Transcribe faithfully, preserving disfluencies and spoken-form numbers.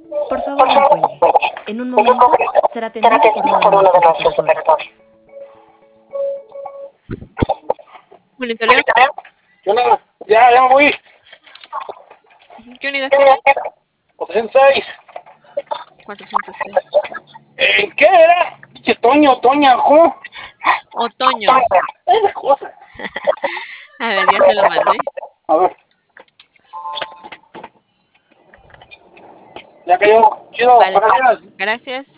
Por favor, no cuelgue. En un momento será atendido por uno de nuestros operadores. Monitoreo. ¿Qué onda? Ya, ya me voy. ¿Qué unidad tiene? cuatrocientos seis. cuatrocientos seis. ¿En qué era? Pinche Toño, Toña, ¿cómo? Otoño. Esa cosa. A ver, ya se lo mandé. A ver. Ya cayó. Chido, Vale. gracias. Gracias.